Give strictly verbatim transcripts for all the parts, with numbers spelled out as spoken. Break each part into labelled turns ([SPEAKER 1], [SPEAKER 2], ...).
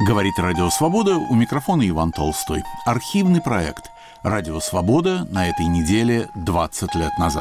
[SPEAKER 1] Говорит Радио Свобода, у микрофона Иван Толстой. Архивный проект «Радио Свобода» на этой неделе двадцать лет назад.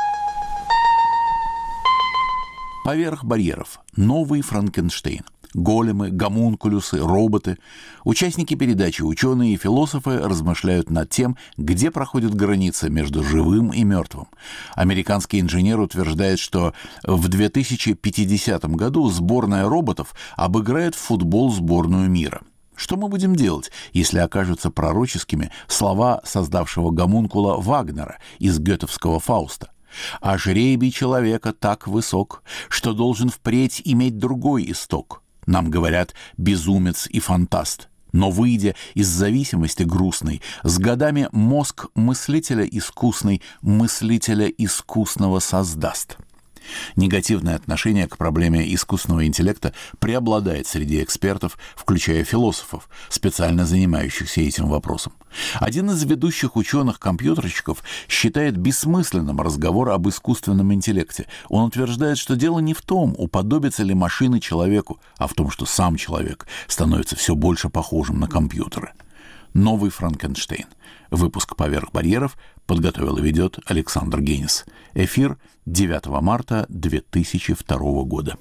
[SPEAKER 1] Поверх барьеров. Новый Франкенштейн. Големы, гомункулюсы, роботы. Участники передачи, ученые и философы размышляют над тем, где проходит граница между живым и мертвым. Американский инженер утверждает, что в две тысячи пятидесятом году сборная роботов обыграет в футбол сборную мира. Что мы будем делать, если окажутся пророческими слова создавшего гомункула Вагнера из гетовского «Фауста»? «А жребий человека так высок, что должен впредь иметь другой исток». Нам говорят «безумец и фантаст». Но, выйдя из зависимости грустной, с годами мозг мыслителя искусный мыслителя искусного создаст. Негативное отношение к проблеме искусственного интеллекта преобладает среди экспертов, включая философов, специально занимающихся этим вопросом. Один из ведущих ученых-компьютерщиков считает бессмысленным разговор об искусственном интеллекте. Он утверждает, что дело не в том, уподобится ли машины человеку, а в том, что сам человек становится все больше похожим на компьютеры. Новый Франкенштейн. Выпуск «Поверх барьеров» подготовил и ведет Александр Генис. Эфир девятого марта две тысячи второго года.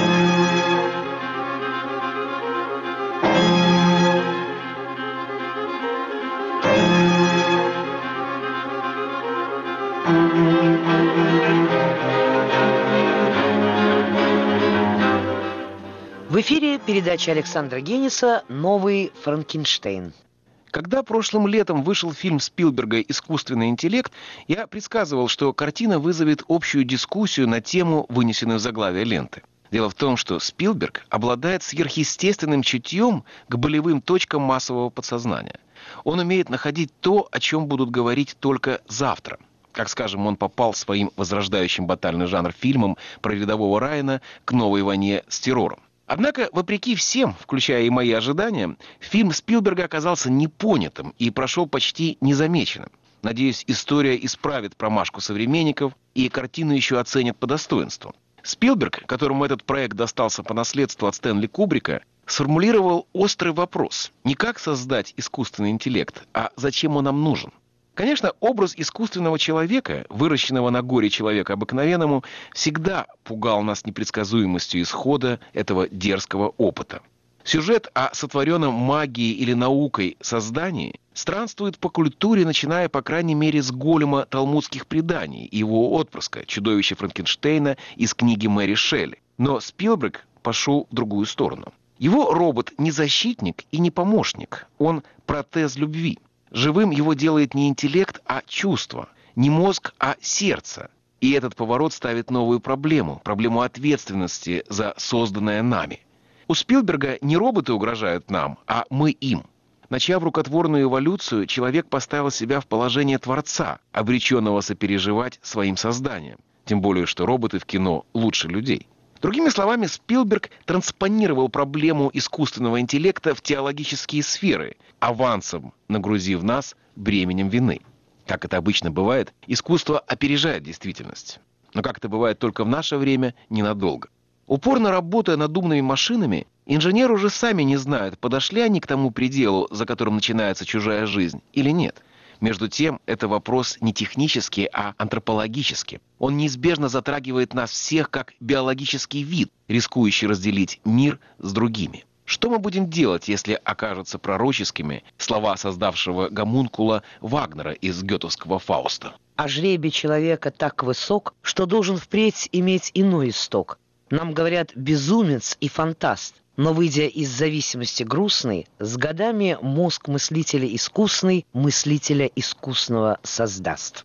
[SPEAKER 2] В эфире передача Александра Гениса «Новый Франкенштейн».
[SPEAKER 3] Когда прошлым летом вышел фильм Спилберга «Искусственный интеллект», я предсказывал, что картина вызовет общую дискуссию на тему, вынесенную в заглавие ленты. Дело в том, что Спилберг обладает сверхъестественным чутьем к болевым точкам массового подсознания. Он умеет находить то, о чем будут говорить только завтра. Как, скажем, он попал своим возрождающим батальный жанр фильмом про рядового Райана к новой войне с террором. Однако, вопреки всем, включая и мои ожидания, фильм Спилберга оказался непонятым и прошел почти незамеченным. Надеюсь, история исправит промашку современников, и картину еще оценят по достоинству. Спилберг, которому этот проект достался по наследству от Стэнли Кубрика, сформулировал острый вопрос: не как создать искусственный интеллект, а зачем он нам нужен. Конечно, образ искусственного человека, выращенного на горе человека обыкновенному, всегда пугал нас непредсказуемостью исхода этого дерзкого опыта. Сюжет о сотворенном магией или наукой создании странствует по культуре, начиная, по крайней мере, с голема талмудских преданий и его отпрыска, чудовища Франкенштейна из книги Мэри Шелли. Но Спилберг пошел в другую сторону. Его робот не защитник и не помощник, он протез любви. Живым его делает не интеллект, а чувство. Не мозг, а сердце. И этот поворот ставит новую проблему. Проблему ответственности за созданное нами. У Спилберга не роботы угрожают нам, а мы им. Начав рукотворную эволюцию, человек поставил себя в положение творца, обреченного сопереживать своим созданием. Тем более, что роботы в кино лучше людей. Другими словами, Спилберг транспонировал проблему искусственного интеллекта в теологические сферы, авансом нагрузив нас бременем вины. Как это обычно бывает, искусство опережает действительность. Но как это бывает только в наше время, ненадолго. Упорно работая над умными машинами, инженеры уже сами не знают, подошли они к тому пределу, за которым начинается чужая жизнь, или нет. Между тем, это вопрос не технический, а антропологический. Он неизбежно затрагивает нас всех как биологический вид, рискующий разделить мир с другими. Что мы будем делать, если окажутся пророческими слова создавшего гомункула Вагнера из гетовского «Фауста»?
[SPEAKER 2] «А жребий человека так высок, что должен впредь иметь иной исток. Нам говорят «безумец и фантаст». Но, выйдя из зависимости грустной, с годами мозг мыслителя искусный мыслителя искусного создаст.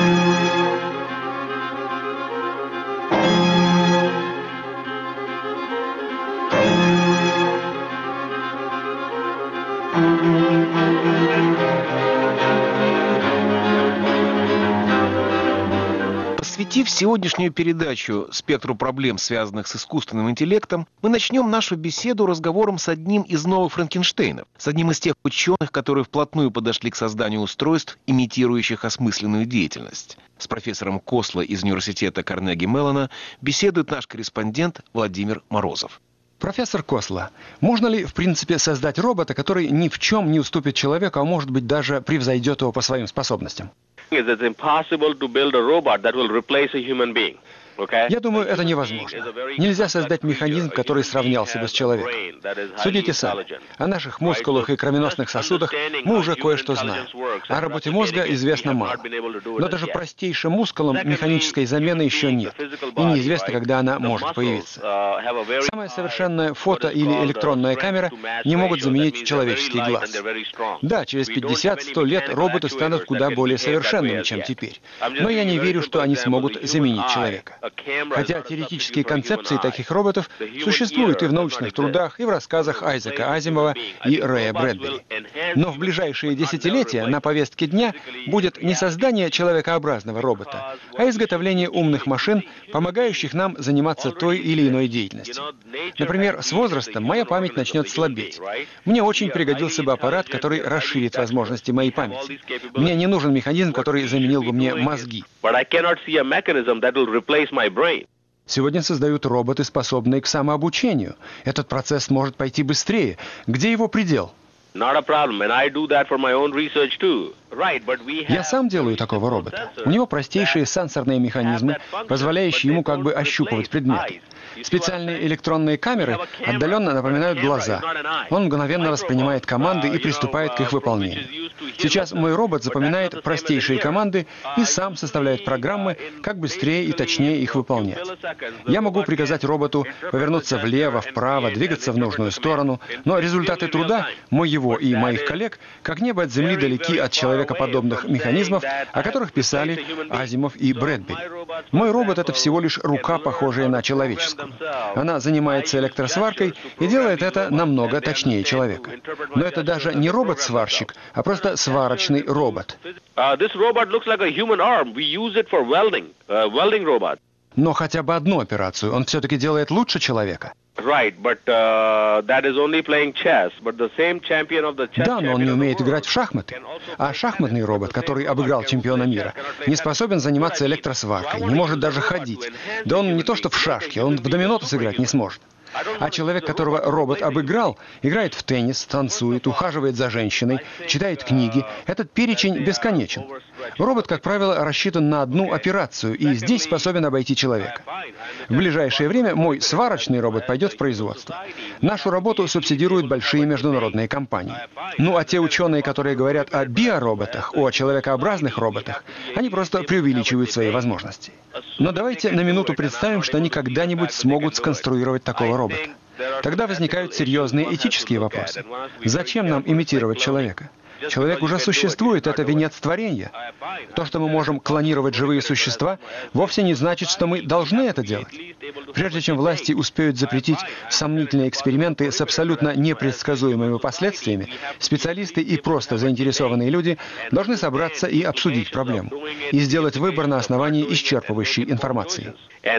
[SPEAKER 3] Посвятив сегодняшнюю передачу спектру проблем, связанных с искусственным интеллектом, мы начнем нашу беседу разговором с одним из новых Франкенштейнов, с одним из тех ученых, которые вплотную подошли к созданию устройств, имитирующих осмысленную деятельность. С профессором Косло из университета Карнеги Меллона беседует наш корреспондент Владимир Морозов.
[SPEAKER 4] Профессор Косла, можно ли, в принципе, создать робота, который ни в чем не уступит человеку, а может быть даже превзойдет его по своим способностям? Я думаю, это невозможно. Нельзя создать механизм, который сравнялся бы с человеком. Судите сами. О наших мускулах и кровеносных сосудах мы уже кое-что знаем. О работе мозга известно мало. Но даже простейшим мускулам механической замены еще нет. И неизвестно, когда она может появиться. Самая совершенная фото- или электронная камера не могут заменить человеческий глаз. Да, через пятьдесят-сто лет роботы станут куда более совершенными, чем теперь. Но я не верю, что они смогут заменить человека. Хотя теоретические концепции таких роботов существуют и в научных трудах, и в рассказах Айзека Азимова и Рэя Брэдбери. Но в ближайшие десятилетия на повестке дня будет не создание человекообразного робота, а изготовление умных машин, помогающих нам заниматься той или иной деятельностью. Например, с возрастом моя память начнет слабеть. Мне очень пригодился бы аппарат, который расширит возможности моей памяти. Мне не нужен механизм, который заменил бы мне мозги. Сегодня создают роботы, способные к самообучению. Этот процесс может пойти быстрее. Где его предел? Я сам делаю такого робота. У него простейшие сенсорные механизмы, позволяющие ему как бы ощупывать предметы. Специальные электронные камеры отдаленно напоминают глаза. Он мгновенно воспринимает команды и приступает к их выполнению. Сейчас мой робот запоминает простейшие команды и сам составляет программы, как быстрее и точнее их выполнять. Я могу приказать роботу повернуться влево, вправо, двигаться в нужную сторону, но результаты труда, моего и моих коллег, как небо от земли далеки от человекоподобных механизмов, о которых писали Азимов и Брэдбери. Мой робот — это всего лишь рука, похожая на человеческую. Она занимается электросваркой и делает это намного точнее человека. Но это даже не робот-сварщик, а просто сварочный робот. Но хотя бы одну операцию он все-таки делает лучше человека. Да, но он не умеет играть в шахматы. А шахматный робот, который обыграл чемпиона мира, не способен заниматься электросваркой, не может даже ходить. Да он не то что в шашки, он в домино сыграть не сможет. А человек, которого робот обыграл, играет в теннис, танцует, ухаживает за женщиной, читает книги. Этот перечень бесконечен. Робот, как правило, рассчитан на одну операцию и здесь способен обойти человека. В ближайшее время мой сварочный робот пойдет в производство. Нашу работу субсидируют большие международные компании. Ну а те ученые, которые говорят о биороботах, о человекообразных роботах, они просто преувеличивают свои возможности. Но давайте на минуту представим, что они когда-нибудь смогут сконструировать такого робота. Тогда возникают серьезные этические вопросы. Зачем нам имитировать человека? Человек уже существует, это венец творения. То, что мы можем клонировать живые существа, вовсе не значит, что мы должны это делать. Прежде чем власти успеют запретить сомнительные эксперименты с абсолютно непредсказуемыми последствиями, специалисты и просто заинтересованные люди должны собраться и обсудить проблему, и сделать выбор на основании исчерпывающей информации.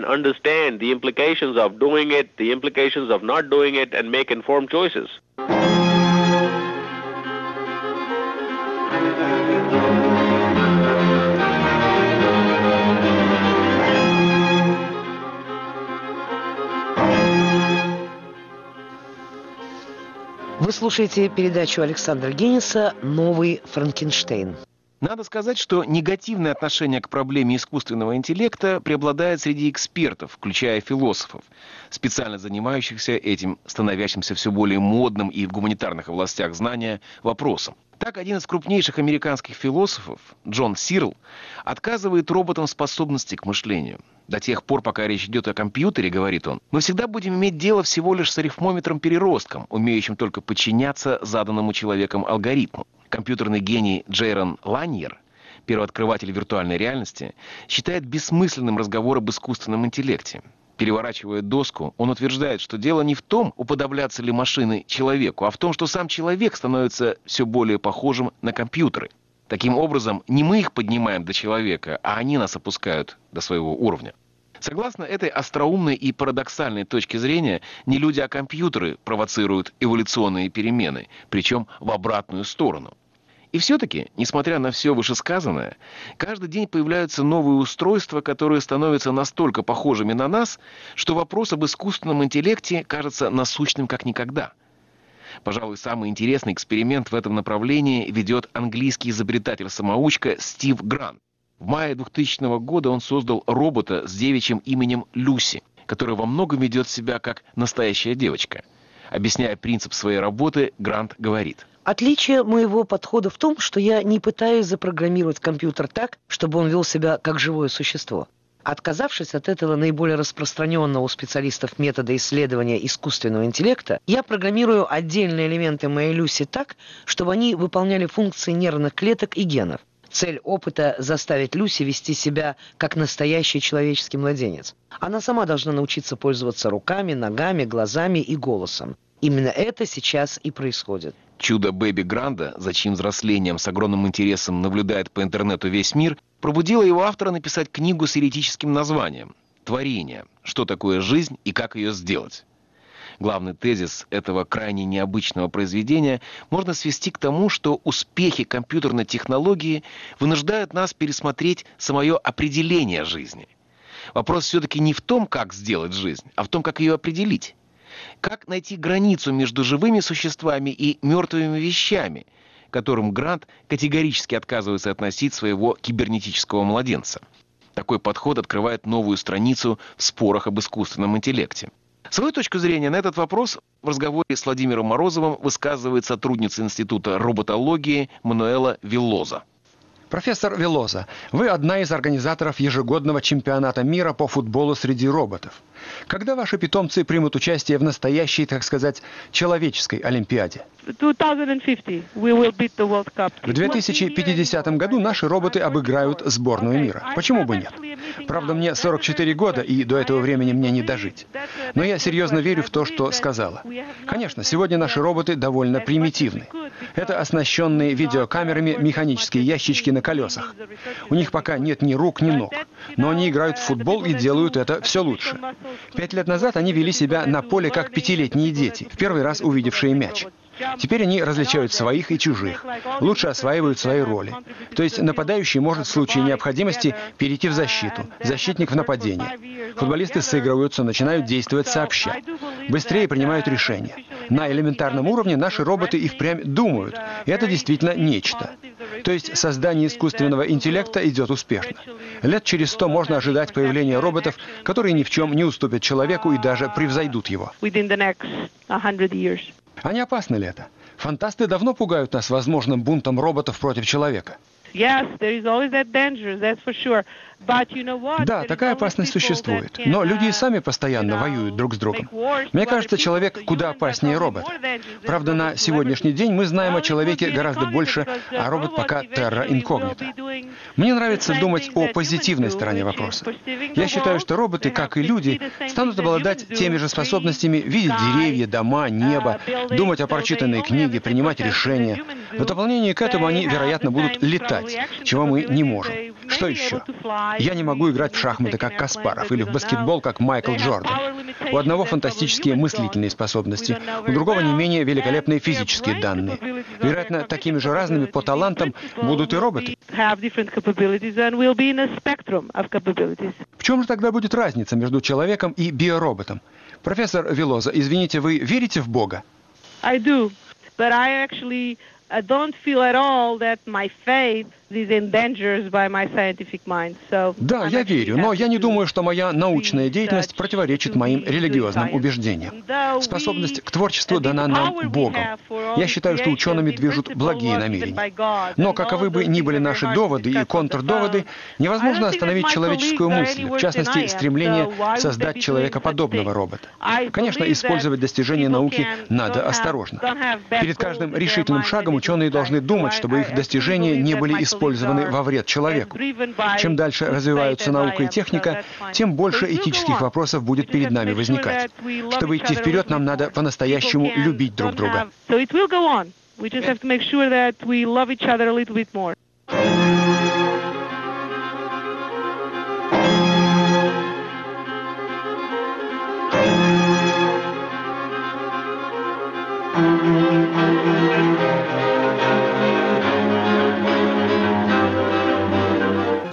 [SPEAKER 2] Вы слушаете передачу Александра Генниса «Новый Франкенштейн».
[SPEAKER 3] Надо сказать, что негативное отношение к проблеме искусственного интеллекта преобладает среди экспертов, включая философов, специально занимающихся этим становящимся все более модным и в гуманитарных областях знания вопросом. Так, один из крупнейших американских философов, Джон Сирл, отказывает роботам способности к мышлению. До тех пор, пока речь идет о компьютере, говорит он, мы всегда будем иметь дело всего лишь с арифмометром-переростком, умеющим только подчиняться заданному человеком алгоритму. Компьютерный гений Джейрон Ланьер, первооткрыватель виртуальной реальности, считает бессмысленным разговор об искусственном интеллекте. Переворачивая доску, он утверждает, что дело не в том, уподобляться ли машины человеку, а в том, что сам человек становится все более похожим на компьютеры. Таким образом, не мы их поднимаем до человека, а они нас опускают до своего уровня. Согласно этой остроумной и парадоксальной точке зрения, не люди, а компьютеры провоцируют эволюционные перемены, причем в обратную сторону. И все-таки, несмотря на все вышесказанное, каждый день появляются новые устройства, которые становятся настолько похожими на нас, что вопрос об искусственном интеллекте кажется насущным как никогда. Пожалуй, самый интересный эксперимент в этом направлении ведет английский изобретатель-самоучка Стив Грант. В мае двухтысячного года он создал робота с девичьим именем Люси, который во многом ведет себя как настоящая девочка. Объясняя принцип своей работы, Грант говорит:
[SPEAKER 2] Отличие моего подхода в том, что я не пытаюсь запрограммировать компьютер так, чтобы он вел себя как живое существо. Отказавшись от этого наиболее распространенного у специалистов метода исследования искусственного интеллекта, я программирую отдельные элементы моей Люси так, чтобы они выполняли функции нервных клеток и генов. Цель опыта – заставить Люси вести себя как настоящий человеческий младенец. Она сама должна научиться пользоваться руками, ногами, глазами и голосом. Именно это сейчас и происходит.
[SPEAKER 3] Чудо Бэби Гранда, за чьим взрослением с огромным интересом наблюдает по интернету весь мир, пробудило его автора написать книгу с эретическим названием «Творение. Что такое жизнь и как ее сделать?». Главный тезис этого крайне необычного произведения можно свести к тому, что успехи компьютерной технологии вынуждают нас пересмотреть самое определение жизни. Вопрос все-таки не в том, как сделать жизнь, а в том, как ее определить. Как найти границу между живыми существами и мертвыми вещами, к которым Грант категорически отказывается относить своего кибернетического младенца. Такой подход открывает новую страницу в спорах об искусственном интеллекте. Свою точку зрения на этот вопрос в разговоре с Владимиром Морозовым высказывает сотрудница Института роботологии Мануэла Веллоза.
[SPEAKER 4] Профессор Веллоза, вы одна из организаторов ежегодного чемпионата мира по футболу среди роботов. Когда ваши питомцы примут участие в настоящей, так сказать, человеческой Олимпиаде? В две тысячи пятидесятом году наши роботы обыграют сборную мира. Почему бы нет? Правда, мне сорок четыре года, и до этого времени мне не дожить. Но я серьезно верю в то, что сказала. Конечно, сегодня наши роботы довольно примитивны. Это оснащенные видеокамерами механические ящички на колесах. У них пока нет ни рук, ни ног. Но они играют в футбол и делают это все лучше. Пять лет назад они вели себя на поле как пятилетние дети, в первый раз увидевшие мяч. Теперь они различают своих и чужих, лучше осваивают свои роли. То есть нападающий может в случае необходимости перейти в защиту, защитник в нападение. Футболисты сыгрываются, начинают действовать сообща. Быстрее принимают решения. На элементарном уровне наши роботы и впрямь думают. И это действительно нечто. То есть создание искусственного интеллекта идет успешно. Лет через сто можно ожидать появления роботов, которые ни в чем не уступят человеку и даже превзойдут его. А не опасно ли это? Фантасты давно пугают нас возможным бунтом роботов против человека. Да, такая опасность существует. Но люди и сами постоянно воюют друг с другом. Мне кажется, человек куда опаснее робота. Правда, на сегодняшний день мы знаем о человеке гораздо больше, а робот пока терра инкогнита. Мне нравится думать о позитивной стороне вопроса. Я считаю, что роботы, как и люди, станут обладать теми же способностями видеть деревья, дома, небо, думать о прочитанной книге, принимать решения. В дополнение к этому они, вероятно, будут летать, чего мы не можем. Что еще? Я не могу играть в шахматы, как Каспаров, или в баскетбол, как Майкл Джордан. У одного фантастические мыслительные способности, у другого не менее великолепные физические данные. Вероятно, такими же разными по талантам будут и роботы. В чем же тогда будет разница между человеком и биороботом? Профессор Веллоза, извините, вы верите в Бога?
[SPEAKER 5] I do, but I actually I don't feel at all that my faith is endangered by my scientific mind. So
[SPEAKER 4] да, я верю, но я не думаю, что моя научная деятельность противоречит моим религиозным убеждениям. Способность к творчеству дана нам Богом. Я считаю, что учеными движут благие намерения. Но каковы бы ни были наши доводы и контрдоводы, невозможно остановить человеческую мысль, в частности, стремление создать человекоподобного робота. Конечно, использовать достижения науки надо осторожно. Перед каждым решительным шагом ученые должны думать, чтобы их достижения не были использованы использованы во вред человеку. Чем дальше развиваются наука и техника, тем больше этических вопросов будет перед нами возникать. Чтобы идти вперед, нам надо по-настоящему любить друг друга.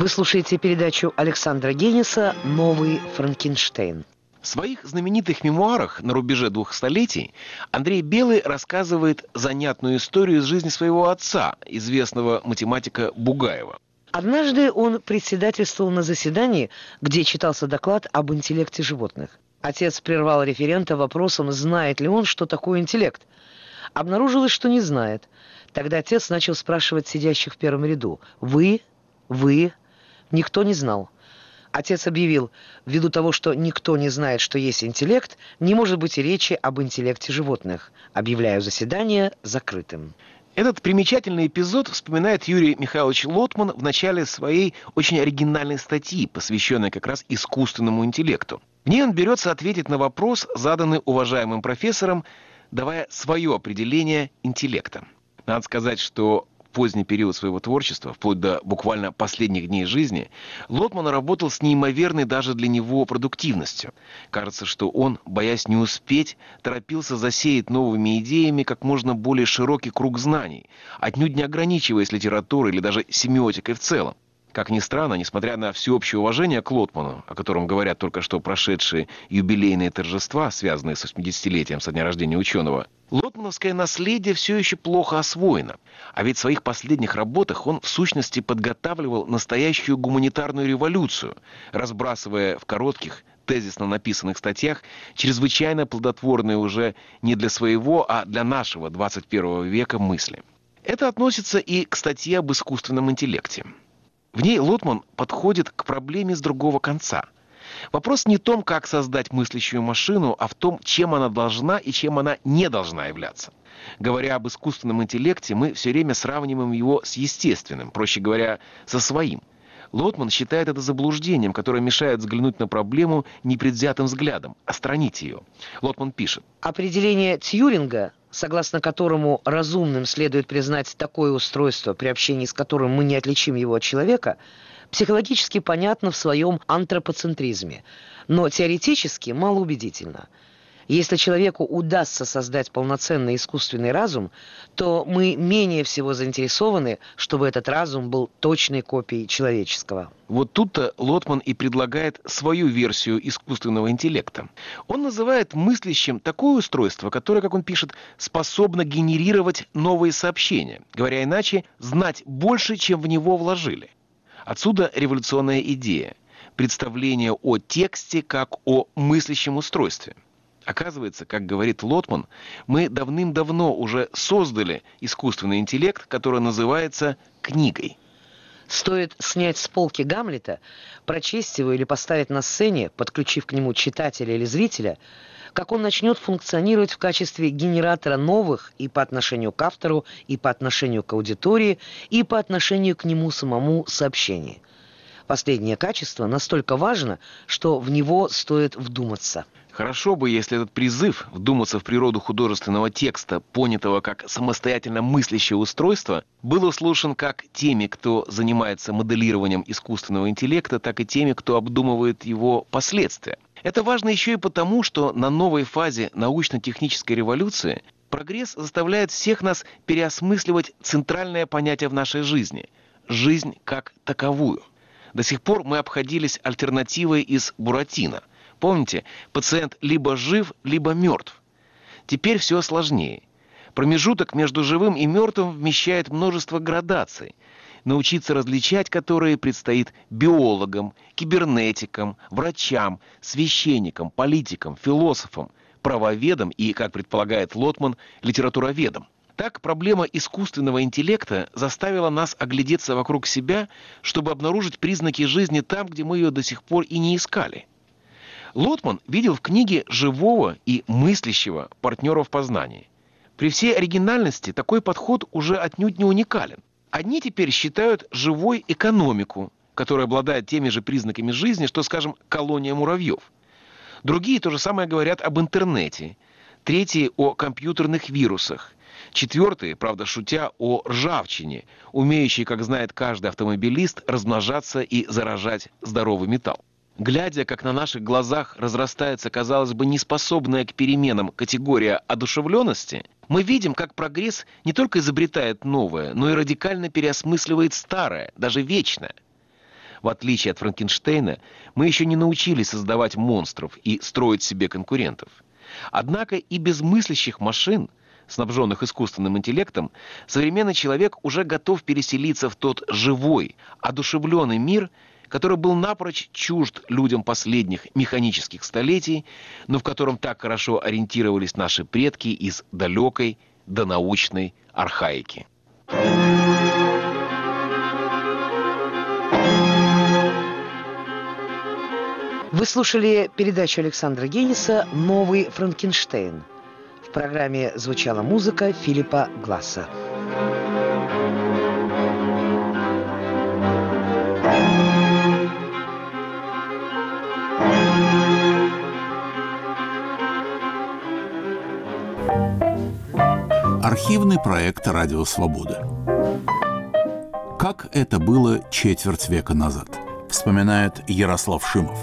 [SPEAKER 2] Вы слушаете передачу Александра Гениса «Новый Франкенштейн».
[SPEAKER 3] В своих знаменитых мемуарах «На рубеже двух столетий» Андрей Белый рассказывает занятную историю из жизни своего отца, известного математика Бугаева.
[SPEAKER 2] Однажды он председательствовал на заседании, где читался доклад об интеллекте животных. Отец прервал референта вопросом, знает ли он, что такое интеллект. Обнаружилось, что не знает. Тогда отец начал спрашивать сидящих в первом ряду. «Вы? Вы?» Никто не знал. Отец объявил, ввиду того, что никто не знает, что есть интеллект, не может быть и речи об интеллекте животных. Объявляю заседание закрытым.
[SPEAKER 3] Этот примечательный эпизод вспоминает Юрий Михайлович Лотман в начале своей очень оригинальной статьи, посвященной как раз искусственному интеллекту. В ней он берется ответить на вопрос, заданный уважаемым профессором, давая свое определение интеллекта. Надо сказать, что в поздний период своего творчества, вплоть до буквально последних дней жизни, Лотман работал с неимоверной даже для него продуктивностью. Кажется, что он, боясь не успеть, торопился засеять новыми идеями как можно более широкий круг знаний, отнюдь не ограничиваясь литературой или даже семиотикой в целом. Как ни странно, несмотря на всеобщее уважение к Лотману, о котором говорят только что прошедшие юбилейные торжества, связанные с восьмидесятилетием со дня рождения ученого, лотмановское наследие все еще плохо освоено. А ведь в своих последних работах он в сущности подготавливал настоящую гуманитарную революцию, разбрасывая в коротких, тезисно написанных статьях чрезвычайно плодотворные уже не для своего, а для нашего двадцать первого века мысли. Это относится и к статье об искусственном интеллекте. В ней Лотман подходит к проблеме с другого конца. Вопрос не в том, как создать мыслящую машину, а в том, чем она должна и чем она не должна являться. Говоря об искусственном интеллекте, мы все время сравниваем его с естественным, проще говоря, со своим. Лотман считает это заблуждением, которое мешает взглянуть на проблему непредвзятым взглядом, отстранить ее. Лотман пишет.
[SPEAKER 2] Определение Тьюринга, согласно которому разумным следует признать такое устройство, при общении с которым мы не отличим его от человека, психологически понятно в своем антропоцентризме, но теоретически малоубедительно. Если человеку удастся создать полноценный искусственный разум, то мы менее всего заинтересованы, чтобы этот разум был точной копией человеческого.
[SPEAKER 3] Вот тут-то Лотман и предлагает свою версию искусственного интеллекта. Он называет мыслящим такое устройство, которое, как он пишет, способно генерировать новые сообщения. Говоря иначе, знать больше, чем в него вложили. Отсюда революционная идея – представление о тексте как о мыслящем устройстве. Оказывается, как говорит Лотман, мы давным-давно уже создали искусственный интеллект, который называется книгой.
[SPEAKER 2] Стоит снять с полки Гамлета, прочесть его или поставить на сцене, подключив к нему читателя или зрителя, как он начнет функционировать в качестве генератора новых и по отношению к автору, и по отношению к аудитории, и по отношению к нему самому сообщений. Последнее качество настолько важно, что в него стоит вдуматься.
[SPEAKER 3] Хорошо бы, если этот призыв вдуматься в природу художественного текста, понятого как самостоятельно мыслящее устройство, был услышан как теми, кто занимается моделированием искусственного интеллекта, так и теми, кто обдумывает его последствия. Это важно еще и потому, что на новой фазе научно-технической революции прогресс заставляет всех нас переосмысливать центральное понятие в нашей жизни – жизнь как таковую. До сих пор мы обходились альтернативой из Буратино. Помните, пациент либо жив, либо мертв. Теперь все сложнее. Промежуток между живым и мертвым вмещает множество градаций, научиться различать которые предстоит биологам, кибернетикам, врачам, священникам, политикам, философам, правоведам и, как предполагает Лотман, литературоведам. Так, проблема искусственного интеллекта заставила нас оглядеться вокруг себя, чтобы обнаружить признаки жизни там, где мы ее до сих пор и не искали. Лотман видел в книге живого и мыслящего партнера в познании. При всей оригинальности такой подход уже отнюдь не уникален. Одни теперь считают живой экономику, которая обладает теми же признаками жизни, что, скажем, колония муравьев. Другие то же самое говорят об интернете. Третьи о компьютерных вирусах. Четвертые, правда шутя, о ржавчине, умеющей, как знает каждый автомобилист, размножаться и заражать здоровый металл. Глядя, как на наших глазах разрастается, казалось бы, неспособная к переменам категория одушевленности, мы видим, как прогресс не только изобретает новое, но и радикально переосмысливает старое, даже вечное. В отличие от Франкенштейна, мы еще не научились создавать монстров и строить себе конкурентов. Однако и без мыслящих машин, снабженных искусственным интеллектом, современный человек уже готов переселиться в тот живой, одушевленный мир, который был напрочь чужд людям последних механических столетий, но в котором так хорошо ориентировались наши предки из далекой донаучной архаики.
[SPEAKER 2] Вы слушали передачу Александра Гениса «Новый Франкенштейн». В программе звучала музыка Филиппа Гласса.
[SPEAKER 1] Архивный проект «Радио Свобода». Как это было четверть века назад, вспоминает Ярослав Шимов.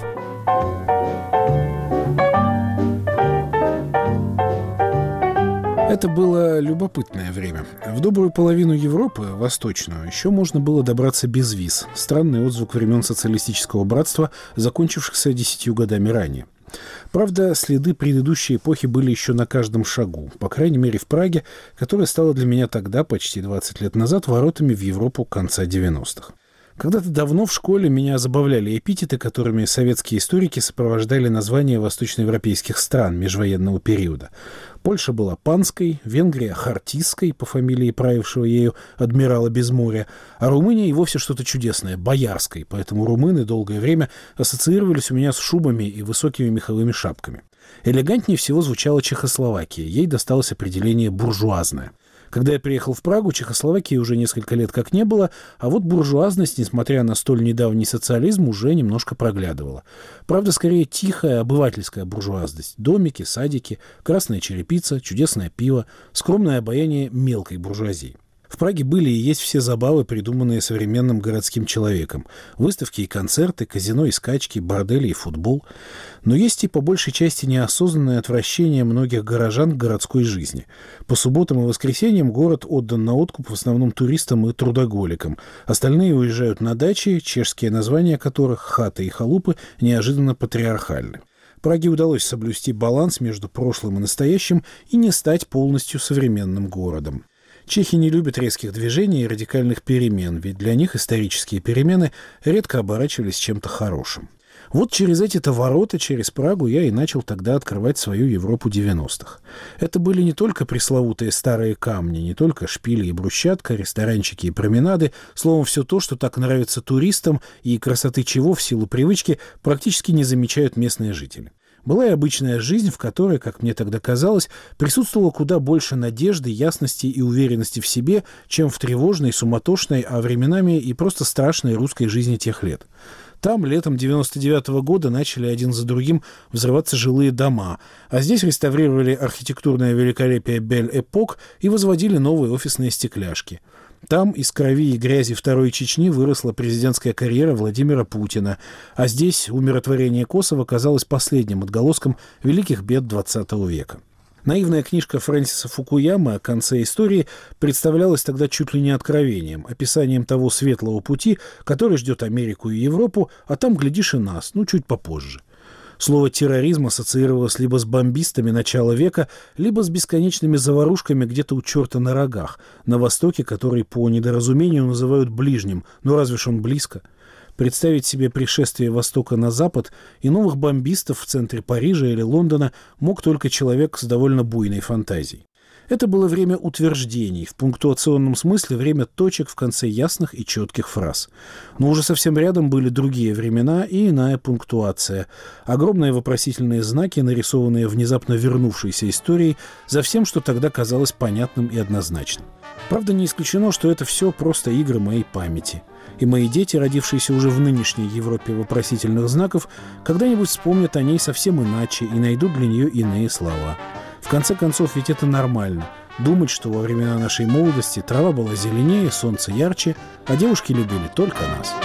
[SPEAKER 6] Это было любопытное время. В добрую половину Европы, восточную, еще можно было добраться без виз. Странный отзвук времен социалистического братства, закончившихся десятью годами ранее. Правда, следы предыдущей эпохи были еще на каждом шагу, по крайней мере в Праге, которая стала для меня тогда, почти двадцать лет назад, воротами в Европу конца девяностых. Когда-то давно в школе меня забавляли эпитеты, которыми советские историки сопровождали названия восточноевропейских стран межвоенного периода. Польша была панской, Венгрия — хартистской, по фамилии правившего ею адмирала Безморья, а Румыния и вовсе что-то чудесное — боярской, поэтому румыны долгое время ассоциировались у меня с шубами и высокими меховыми шапками. Элегантнее всего звучала Чехословакия, ей досталось определение «буржуазная». Когда я приехал в Прагу, Чехословакии уже несколько лет как не было, а вот буржуазность, несмотря на столь недавний социализм, уже немножко проглядывала. Правда, скорее тихая обывательская буржуазность. Домики, садики, красная черепица, чудесное пиво, скромное обаяние мелкой буржуазии. В Праге были и есть все забавы, придуманные современным городским человеком. Выставки и концерты, казино и скачки, бордели и футбол. Но есть и по большей части неосознанное отвращение многих горожан к городской жизни. По субботам и воскресеньям город отдан на откуп в основном туристам и трудоголикам. Остальные уезжают на дачи, чешские названия которых, хаты и халупы, неожиданно патриархальны. Праге удалось соблюсти баланс между прошлым и настоящим и не стать полностью современным городом. Чехи не любят резких движений и радикальных перемен, ведь для них исторические перемены редко оборачивались чем-то хорошим. Вот через эти-то ворота, через Прагу, я и начал тогда открывать свою Европу девяностых. Это были не только пресловутые старые камни, не только шпили и брусчатка, ресторанчики и променады, словом, все то, что так нравится туристам и красоты чего в силу привычки практически не замечают местные жители. Была и обычная жизнь, в которой, как мне тогда казалось, присутствовало куда больше надежды, ясности и уверенности в себе, чем в тревожной, суматошной, а временами и просто страшной русской жизни тех лет. Там летом девяносто девятого года начали один за другим взрываться жилые дома, а здесь реставрировали архитектурное великолепие Бель-Эпок и возводили новые офисные стекляшки. Там из крови и грязи Второй Чечни выросла президентская карьера Владимира Путина, а здесь умиротворение Косово казалось последним отголоском великих бед двадцатого века. Наивная книжка Фрэнсиса Фукуямы о конце истории представлялась тогда чуть ли не откровением, описанием того светлого пути, который ждет Америку и Европу, а там, глядишь, и нас, ну, чуть попозже. Слово «терроризм» ассоциировалось либо с бомбистами начала века, либо с бесконечными заварушками где-то у черта на рогах, на востоке, который по недоразумению называют ближним, но разве ж он близко? Представить себе пришествие Востока на Запад и новых бомбистов в центре Парижа или Лондона мог только человек с довольно буйной фантазией. Это было время утверждений, в пунктуационном смысле время точек в конце ясных и четких фраз. Но уже совсем рядом были другие времена и иная пунктуация. Огромные вопросительные знаки, нарисованные внезапно вернувшейся историей, за всем, что тогда казалось понятным и однозначным. Правда, не исключено, что это все просто игры моей памяти. И мои дети, родившиеся уже в нынешней Европе вопросительных знаков, когда-нибудь вспомнят о ней совсем иначе и найдут для нее иные слова. В конце концов, ведь это нормально. Думать, что во времена нашей молодости трава была зеленее, солнце ярче, а девушки любили только нас.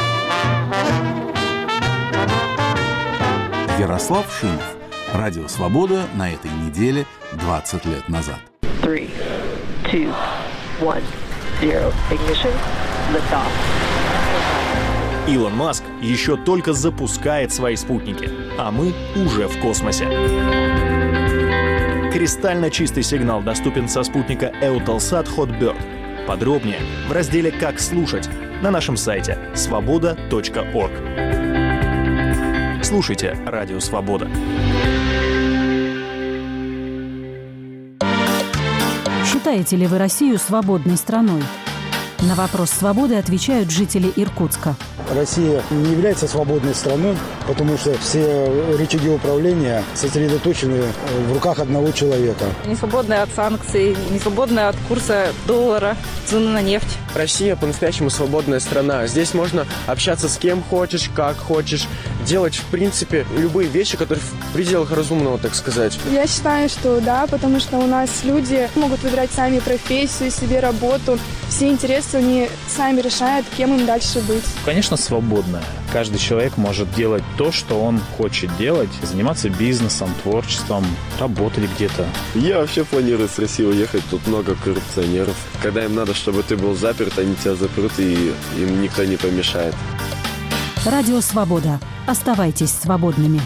[SPEAKER 1] Ярослав Шимов. Радио «Свобода» на этой неделе двадцать лет назад.
[SPEAKER 7] Three, two, one, zero. Ignition. Lift off. Илон Маск еще только запускает свои спутники, а мы уже в космосе. Кристально чистый сигнал доступен со спутника Eutelsat Hotbird. Подробнее в разделе «Как слушать» на нашем сайте свобода точка орг. Слушайте Радио Свобода.
[SPEAKER 8] Считаете ли вы Россию свободной страной? На вопрос свободы отвечают жители Иркутска.
[SPEAKER 9] Россия не является свободной страной, потому что все рычаги управления сосредоточены в руках одного человека.
[SPEAKER 10] Не свободная от санкций, не свободная от курса доллара, цены на нефть.
[SPEAKER 11] Россия по-настоящему свободная страна. Здесь можно общаться с кем хочешь, как хочешь, делать, в принципе, любые вещи, которые в пределах разумного, так сказать.
[SPEAKER 12] Я считаю, что да, потому что у нас люди могут выбирать сами профессию, себе работу. Все интересы они сами решают, кем им дальше быть.
[SPEAKER 13] Конечно, свободная. Каждый человек может делать то, что он хочет делать, заниматься бизнесом, творчеством, работать где-то.
[SPEAKER 14] Я вообще планирую с России уехать, тут много коррупционеров. Когда им надо, чтобы ты был заперт, они тебя запрут, и им никто не помешает.
[SPEAKER 8] Радио Свобода. Оставайтесь свободными.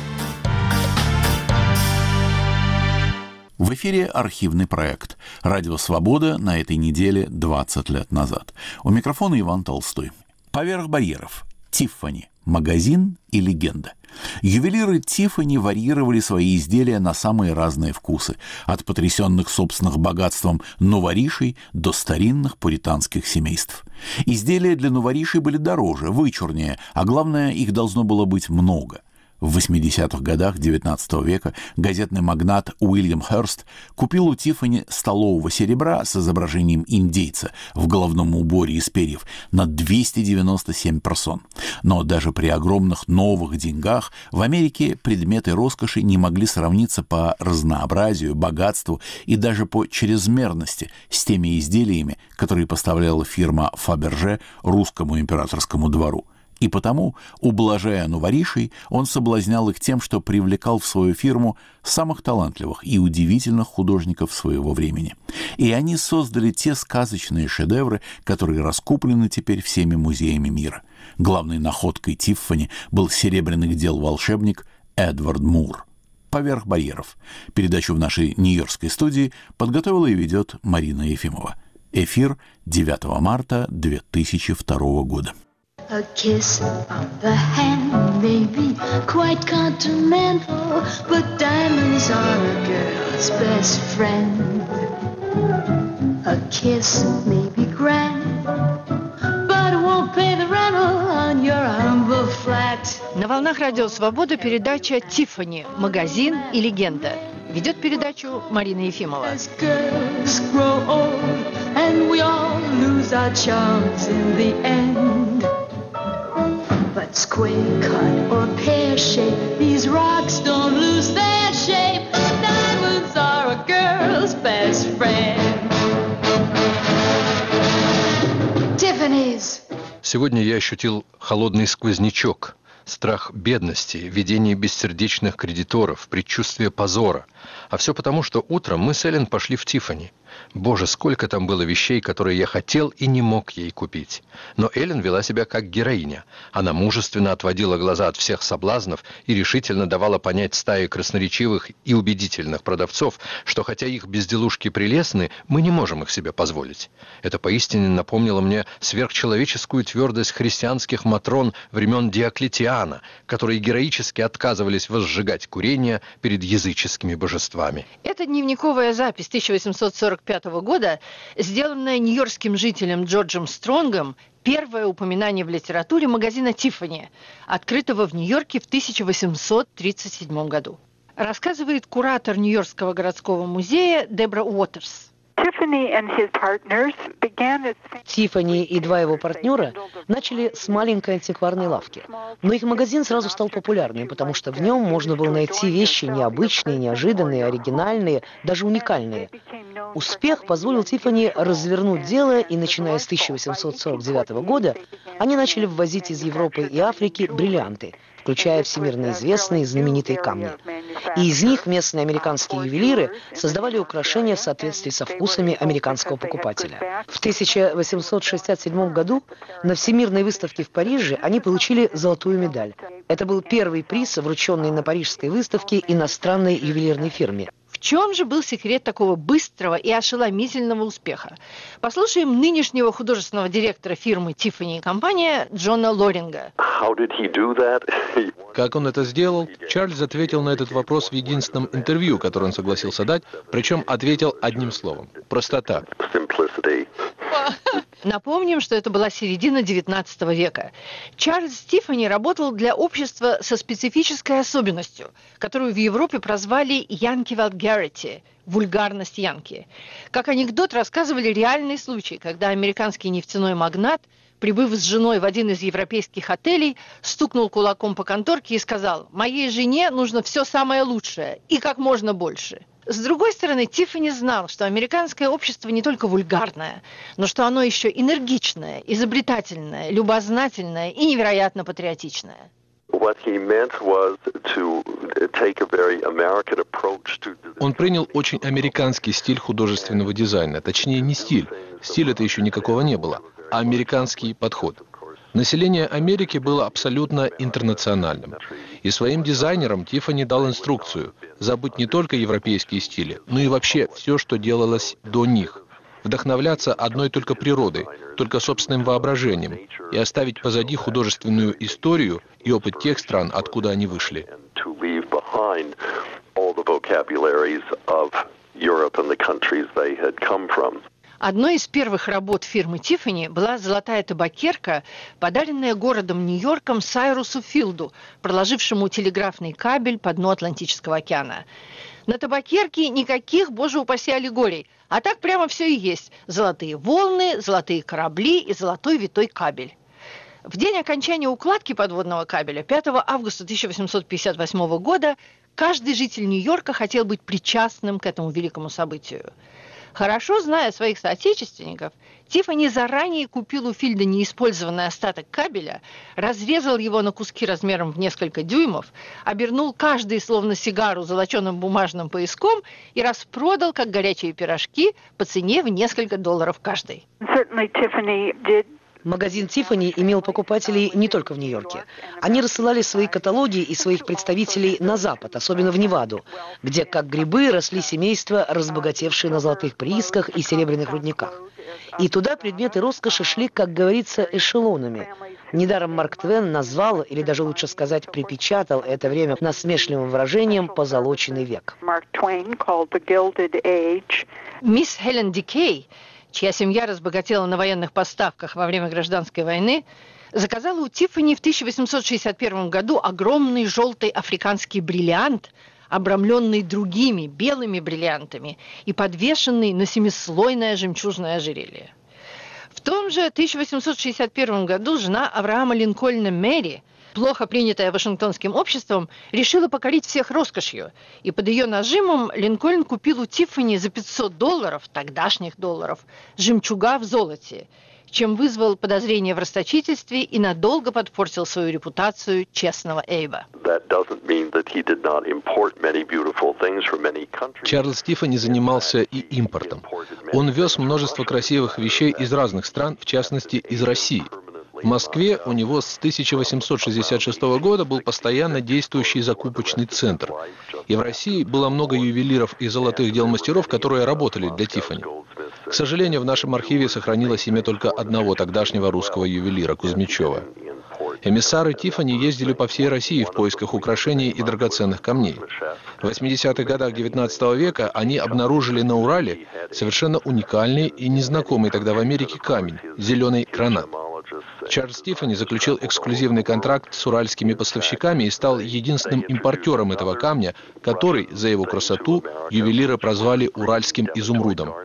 [SPEAKER 1] В эфире архивный проект «Радио Свобода» на этой неделе двадцать лет назад. У микрофона Иван Толстой. Поверх барьеров. Тиффани. Магазин и легенда. Ювелиры Тиффани варьировали свои изделия на самые разные вкусы, от потрясенных собственным богатством нуворишей до старинных пуританских семейств. Изделия для нуворишей были дороже, вычурнее, а главное, их должно было быть много. В восьмидесятых годах девятнадцатого века газетный магнат Уильям Хёрст купил у Тиффани столового серебра с изображением индейца в головном уборе из перьев на двести девяносто семь персон. Но даже при огромных новых деньгах в Америке предметы роскоши не могли сравниться по разнообразию, богатству и даже по чрезмерности с теми изделиями, которые поставляла фирма Фаберже русскому императорскому двору. И потому, ублажая нуворишей, он соблазнял их тем, что привлекал в свою фирму самых талантливых и удивительных художников своего времени. И они создали те сказочные шедевры, которые раскуплены теперь всеми музеями мира. Главной находкой Тиффани был серебряных дел волшебник Эдвард Мур. «Поверх барьеров». Передачу в нашей нью-йоркской студии подготовила и ведет Марина Ефимова. Эфир девятого марта две тысячи второго года.
[SPEAKER 15] A kiss on the hand may be quite continental, but diamonds are a girl's best friend. A kiss may be grand, but it won't pay the rental on your humble flat.
[SPEAKER 16] На волнах Радио Свобода передача «Тиффани. Магазин и легенда». Ведет передачу Марина Ефимова.
[SPEAKER 15] Girls grow old, and we all lose our charms in the end. But square cut or pear shape, these rocks don't lose their shape. Diamonds are a girl's best friend. Tiffany's.
[SPEAKER 17] Сегодня я ощутил холодный сквознячок, страх бедности, видение бессердечных кредиторов, предчувствие позора. А все потому, что утром мы с Эллен пошли в Тиффани. Боже, сколько там было вещей, которые я хотел и не мог ей купить. Но Эллен вела себя как героиня. Она мужественно отводила глаза от всех соблазнов и решительно давала понять стае красноречивых и убедительных продавцов, что хотя их безделушки прелестны, мы не можем их себе позволить. Это поистине напомнило мне сверхчеловеческую твердость христианских матрон времен Диоклетиана, которые героически отказывались возжигать курение перед языческими божествами.
[SPEAKER 16] Это дневниковая запись тысяча восемьсот сорок пятого года, сделанная нью-йоркским жителем Джорджем Стронгом, первое упоминание в литературе магазина «Тиффани», открытого в Нью-Йорке в тысяча восемьсот тридцать седьмом году. Рассказывает куратор Нью-Йоркского городского музея Дебра Уотерс.
[SPEAKER 2] Тиффани и два его партнера начали с маленькой антикварной лавки. Но их магазин сразу стал популярным, потому что в нем можно было найти вещи необычные, неожиданные, оригинальные, даже уникальные. Успех позволил Тиффани развернуть дело, и начиная с тысяча восемьсот сорок девятого года они начали ввозить из Европы и Африки бриллианты, включая всемирно известные знаменитые камни. И из них местные американские ювелиры создавали украшения в соответствии со вкусами американского покупателя. В тысяча восемьсот шестьдесят седьмом году на Всемирной выставке в Париже они получили золотую медаль. Это был первый приз, врученный на парижской выставке иностранной ювелирной фирме.
[SPEAKER 16] В чем же был секрет такого быстрого и ошеломительного успеха? Послушаем нынешнего художественного директора фирмы Tiffany и компания Джона Лоринга.
[SPEAKER 17] Как он это сделал? Чарльз ответил на этот вопрос в единственном интервью, которое он согласился дать, причем ответил одним словом – простота.
[SPEAKER 16] Напомним, что это была середина девятнадцатого века. Чарльз Тиффани работал для общества со специфической особенностью, которую в Европе прозвали «Янки Vulgarity» – вульгарность янки. Как анекдот рассказывали реальный случай, когда американский нефтяной магнат, прибыв с женой в один из европейских отелей, стукнул кулаком по конторке и сказал: «Моей жене нужно все самое лучшее и как можно больше». С другой стороны, Тиффани знал, что американское общество не только вульгарное, но что оно еще энергичное, изобретательное, любознательное и невероятно патриотичное.
[SPEAKER 17] Он принял очень американский стиль художественного дизайна. Точнее, не стиль. Стиля-то еще никакого не было, а американский подход. Население Америки было абсолютно интернациональным. И своим дизайнерам Тиффани дал инструкцию забыть не только европейские стили, но и вообще все, что делалось до них. Вдохновляться одной только природой, только собственным воображением и оставить позади художественную историю и опыт тех стран, откуда они вышли.
[SPEAKER 16] Одной из первых работ фирмы Тиффани была золотая табакерка, подаренная городом Нью-Йорком Сайрусу Филду, проложившему телеграфный кабель по дну Атлантического океана. На табакерке никаких, боже упаси, аллегорий, а так прямо все и есть. Золотые волны, золотые корабли и золотой витой кабель. В день окончания укладки подводного кабеля, пятого августа тысяча восемьсот пятьдесят восьмого года, каждый житель Нью-Йорка хотел быть причастным к этому великому событию. Хорошо зная своих соотечественников, Тиффани заранее купил у Филда неиспользованный остаток кабеля, разрезал его на куски размером в несколько дюймов, обернул каждый словно сигару золоченым бумажным пояском и распродал, как горячие пирожки, по цене в несколько долларов каждый.
[SPEAKER 2] Магазин Тиффани имел покупателей не только в Нью-Йорке. Они рассылали свои каталоги и своих представителей на запад, особенно в Неваду, где, как грибы, росли семейства, разбогатевшие на золотых приисках и серебряных рудниках. И туда предметы роскоши шли, как говорится, эшелонами. Недаром Марк Твен назвал, или даже лучше сказать, припечатал это время насмешливым выражением «позолоченный век».
[SPEAKER 16] Мисс Хелен Дикей, чья семья разбогатела на военных поставках во время гражданской войны, заказала у Тиффани в тысяча восемьсот шестьдесят первом году огромный желтый африканский бриллиант, обрамленный другими белыми бриллиантами и подвешенный на семислойное жемчужное ожерелье. В том же тысяча восемьсот шестьдесят первом году жена Авраама Линкольна Мэри, плохо принятая Вашингтонским обществом, решила покорить всех роскошью. И под ее нажимом Линкольн купил у Тиффани за пятьсот долларов, тогдашних долларов, жемчуга в золоте, чем вызвал подозрения в расточительстве и надолго подпортил свою репутацию честного Эйба.
[SPEAKER 17] Чарльз Тиффани занимался и импортом. Он вез множество красивых вещей из разных стран, в частности, из России. В Москве у него с тысяча восемьсот шестьдесят шестого года был постоянно действующий закупочный центр. И в России было много ювелиров и золотых дел мастеров, которые работали для Тиффани. К сожалению, в нашем архиве сохранилось имя только одного тогдашнего русского ювелира – Кузьмичева. Эмиссары Тиффани ездили по всей России в поисках украшений и драгоценных камней. В восьмидесятых годах девятнадцатого века они обнаружили на Урале совершенно уникальный и незнакомый тогда в Америке камень – зеленый гранат. Чарльз Тиффани заключил эксклюзивный контракт с уральскими поставщиками и стал единственным импортером этого камня, который за его красоту ювелиры прозвали уральским изумрудом.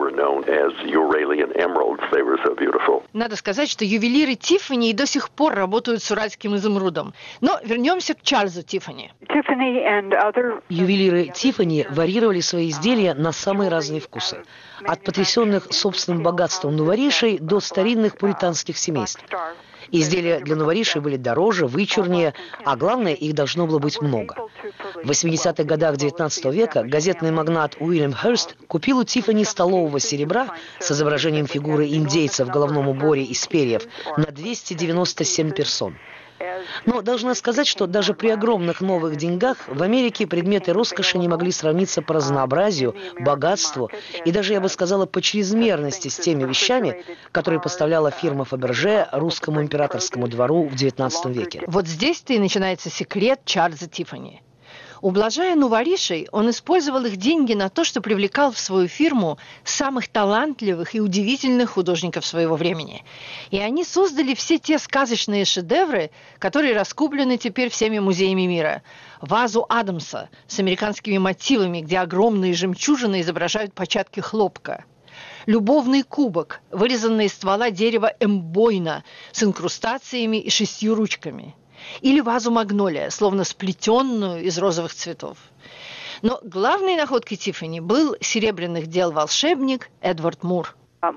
[SPEAKER 16] Надо сказать, что ювелиры Тиффани и до сих пор работают с уральским изумрудом. Но вернемся к Чарльзу Тиффани.
[SPEAKER 2] Ювелиры Тиффани варьировали свои изделия на самые разные вкусы. От потрясенных собственным богатством новоришей до старинных пуританских семейств. Изделия для новоришей были дороже, вычурнее, а главное, их должно было быть много. В восьмидесятых годах девятнадцатого века газетный магнат Уильям Херст купил у Тиффани столового серебра с изображением фигуры индейца в головном уборе из перьев на двести девяносто семь персон. Но должна сказать, что даже при огромных новых деньгах в Америке предметы роскоши не могли сравниться по разнообразию, богатству и даже, я бы сказала, по чрезмерности с теми вещами, которые поставляла фирма Фаберже русскому императорскому двору в девятнадцатом веке.
[SPEAKER 16] Вот здесь-то и начинается секрет Чарльза Тиффани. Ублажая новоришей, он использовал их деньги на то, что привлекал в свою фирму самых талантливых и удивительных художников своего времени. И они создали все те сказочные шедевры, которые раскуплены теперь всеми музеями мира. Вазу Адамса с американскими мотивами, где огромные жемчужины изображают початки хлопка. Любовный кубок, вырезанный из ствола дерева эмбойна с инкрустациями и шестью ручками. Или вазу магнолия, словно сплетенную из розовых цветов. Но главной находкой Тиффани был серебряных дел волшебник Эдвард Мур.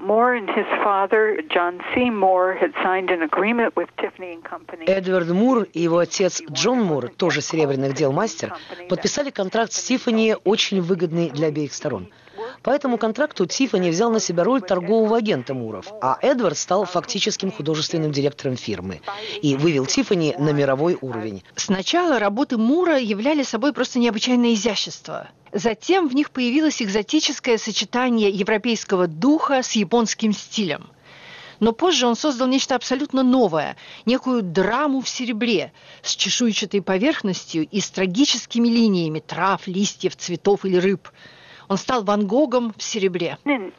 [SPEAKER 2] Эдвард Мур и его отец Джон Мур, тоже серебряных дел мастер, подписали контракт с Тиффани, очень выгодный для обеих сторон. По этому контракту Тиффани взял на себя роль торгового агента Муров, а Эдвард стал фактическим художественным директором фирмы и вывел Тиффани на мировой уровень.
[SPEAKER 16] Сначала работы Мура являли собой просто необычайное изящество. Затем в них появилось экзотическое сочетание европейского духа с японским стилем. Но позже он создал нечто абсолютно новое, некую драму в серебре, с чешуйчатой поверхностью и с трагическими линиями трав, листьев, цветов или рыб. Он стал Ван Гогом в серебре.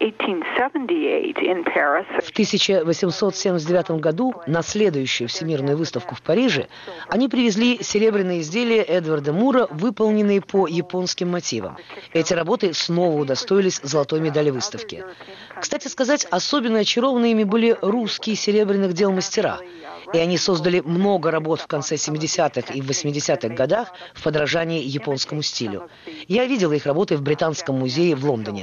[SPEAKER 2] В тысяча восемьсот семьдесят девятом году на следующую всемирную выставку в Париже они привезли серебряные изделия Эдварда Мура, выполненные по японским мотивам. Эти работы снова удостоились золотой медали выставки. Кстати сказать, особенно очарованы ими были русские серебряных дел мастера. И они создали много работ в конце семидесятых и восьмидесятых годах в подражании японскому стилю. Я видела их работы в Британском музее в Лондоне.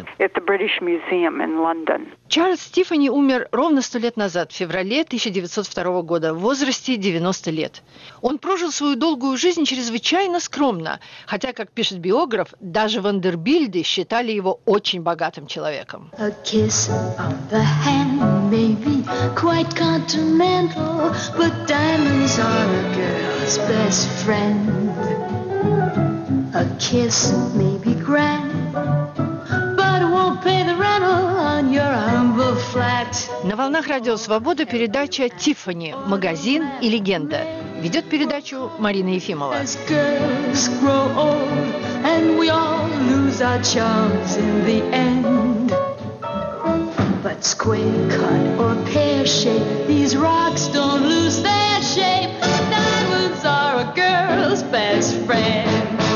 [SPEAKER 16] Чарльз Тиффани умер ровно сто лет назад, в феврале тысяча девятьсот второго года, в возрасте девяноста лет. Он прожил свою долгую жизнь чрезвычайно скромно, хотя, как пишет биограф, даже Вандербильды считали его очень богатым человеком.
[SPEAKER 15] A kiss on the hand may be quite continental, but diamonds are a girl's best friend. A kiss may be grand, but it won't pay the rental on your humble flat.
[SPEAKER 16] На волнах Радио Свобода передача «Тиффани. Магазин и легенда». Ведет передачу Марина Ефимова.
[SPEAKER 15] As girls grow old and we all lose our charms in the end. But square cut or pear shape, these rocks don't lose their shape. Diamonds are a girl's best friend.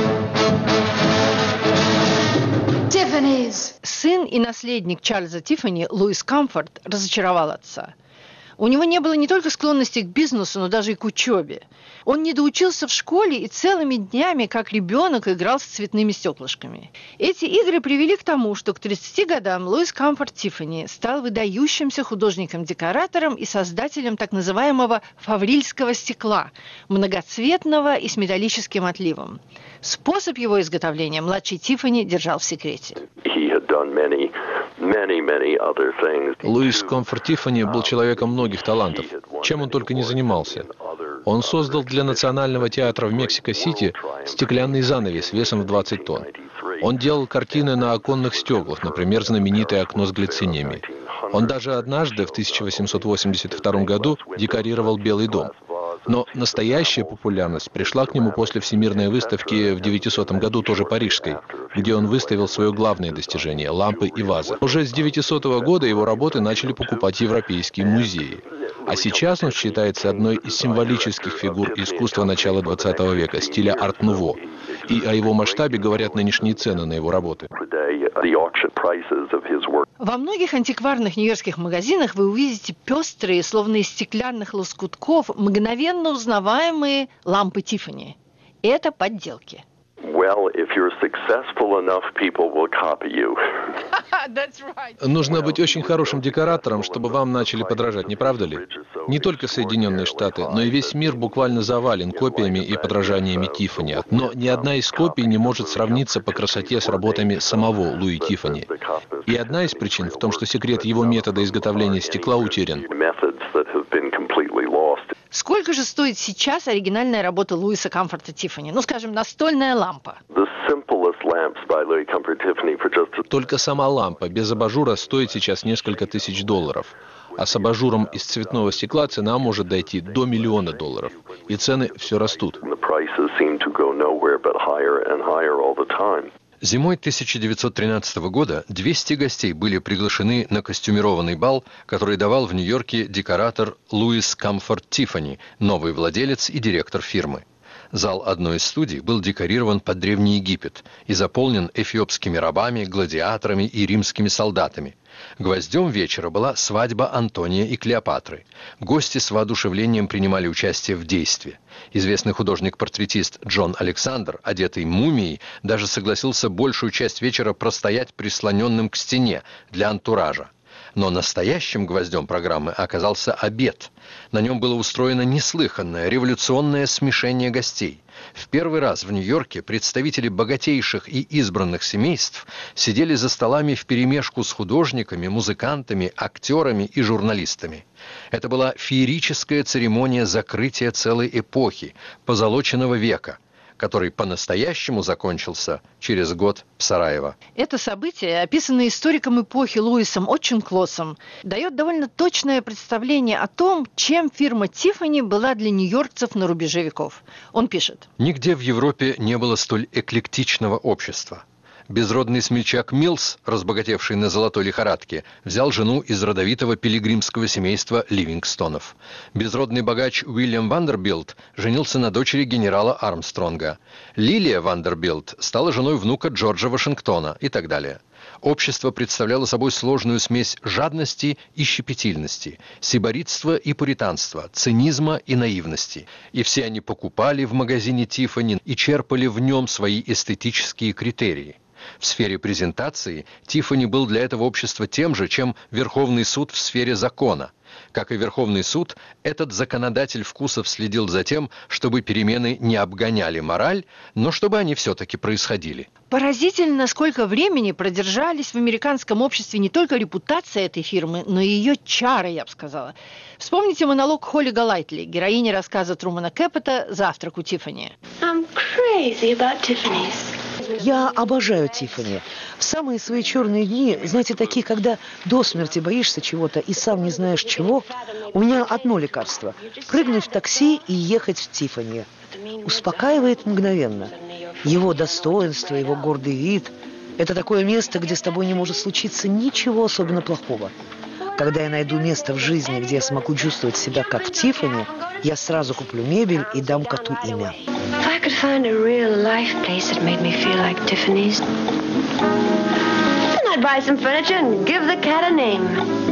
[SPEAKER 15] Tiffany's.
[SPEAKER 16] Сын и наследник Чарльза Тиффани, Луис Камфорт, разочаровал отца. У него не было не только склонности к бизнесу, но даже и к учебе. Он не доучился в школе и целыми днями, как ребенок, играл с цветными стеклышками. Эти игры привели к тому, что к тридцати годам Луис Камфорт Тиффани стал выдающимся художником-декоратором и создателем так называемого фаврильского стекла, многоцветного и с металлическим отливом. Способ его изготовления младший Тиффани держал в секрете.
[SPEAKER 17] Луис Камфорт Тиффани был человеком многих талантов, чем он только не занимался. Он создал для Национального театра в Мексико-Сити стеклянный занавес весом в двадцать тонн. Он делал картины на оконных стеклах, например, знаменитое окно с глициниями. Он даже однажды, в тысяча восемьсот восемьдесят втором году, декорировал Белый дом. Но настоящая популярность пришла к нему после Всемирной выставки в девятисотом году, тоже парижской, где он выставил свое главное достижение – лампы и вазы. Уже с девятисотого года его работы начали покупать европейские музеи. А сейчас он считается одной из символических фигур искусства начала двадцатого века, стиля арт-нуво. И о его масштабе говорят нынешние цены на его работы.
[SPEAKER 16] Во многих антикварных нью-йоркских магазинах вы увидите пестрые, словно из стеклянных лоскутков, мгновенно узнаваемые лампы Тиффани. Это подделки.
[SPEAKER 18] Well, if you're successful enough, people will copy you.
[SPEAKER 17] Нужно быть очень хорошим декоратором, чтобы вам начали подражать, не правда ли? Не только Соединенные Штаты, но и весь мир буквально завален копиями и подражаниями Тиффани. Но ни одна из копий не может сравниться по красоте с работами самого Луи Тиффани. И одна из причин в том, что секрет его метода изготовления стекла утерян.
[SPEAKER 16] Сколько же стоит сейчас оригинальная работа Луиса Камфорта Тиффани? Ну, скажем, настольная лампа.
[SPEAKER 17] Только сама лампа без абажура стоит сейчас несколько тысяч долларов. А с абажуром из цветного стекла цена может дойти до миллиона долларов. И цены все растут. Зимой тысяча девятьсот тринадцатого года двести гостей были приглашены на костюмированный бал, который давал в Нью-Йорке декоратор Луис Камфорт Тиффани, новый владелец и директор фирмы. Зал одной из студий был декорирован под Древний Египет и заполнен эфиопскими рабами, гладиаторами и римскими солдатами. Гвоздем вечера была свадьба Антония и Клеопатры. Гости с воодушевлением принимали участие в действии. Известный художник-портретист Джон Александр, одетый мумией, даже согласился большую часть вечера простоять прислоненным к стене для антуража. Но настоящим гвоздем программы оказался обед. На нем было устроено неслыханное революционное смешение гостей. В первый раз в Нью-Йорке представители богатейших и избранных семейств сидели за столами вперемешку с художниками, музыкантами, актерами и журналистами. Это была феерическая церемония закрытия целой эпохи, позолоченного века, который по-настоящему закончился через год в Сараево.
[SPEAKER 16] Это событие, описанное историком эпохи Луисом Оченклосом, дает довольно точное представление о том, чем фирма Тиффани была для нью-йоркцев на рубеже веков. Он пишет.
[SPEAKER 17] Нигде в Европе не было столь эклектичного общества. Безродный смельчак Милс, разбогатевший на золотой лихорадке, взял жену из родовитого пилигримского семейства Ливингстонов. Безродный богач Уильям Вандербилт женился на дочери генерала Армстронга. Лилия Вандербилт стала женой внука Джорджа Вашингтона и так далее. Общество представляло собой сложную смесь жадности и щепетильности, сиборитства и пуританства, цинизма и наивности. И все они покупали в магазине Тиффани и черпали в нем свои эстетические критерии. В сфере презентации Тиффани был для этого общества тем же, чем Верховный суд в сфере закона. Как и Верховный суд, этот законодатель вкусов следил за тем, чтобы перемены не обгоняли мораль, но чтобы они все-таки происходили.
[SPEAKER 16] Поразительно, сколько времени продержались в американском обществе не только репутация этой фирмы, но и ее чары, я бы сказала. Вспомните монолог Холли Голайтли, героини рассказа Трумана Кэппета «Завтрак у Тиффани».
[SPEAKER 18] I'm crazy about Tiffany's.
[SPEAKER 2] Я обожаю Тиффани. В самые свои черные дни, знаете, такие, когда до смерти боишься чего-то и сам не знаешь чего, у меня одно лекарство – прыгнуть в такси и ехать в Тиффани. Успокаивает мгновенно. Его достоинство, его гордый вид – это такое место, где с тобой не может случиться ничего особенно плохого. Когда я найду место в жизни, где я смогу чувствовать себя как в Тиффани, я сразу куплю мебель и дам коту имя.
[SPEAKER 18] If I could find a real life place that made me feel like Tiffany's, then I'd buy some furniture and give the cat a name.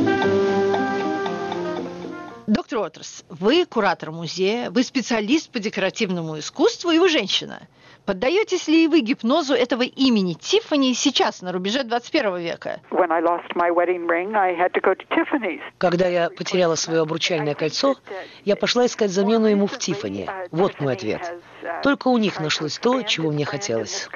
[SPEAKER 16] Доктор Уотерс, вы куратор музея, вы специалист по декоративному искусству и вы женщина. Поддаетесь ли вы гипнозу этого имени Тиффани сейчас, на рубеже двадцать первого века?
[SPEAKER 2] Когда я потеряла свое обручальное кольцо, я пошла искать замену ему в Тиффани. Вот мой ответ. Только у них нашлось то, чего мне хотелось.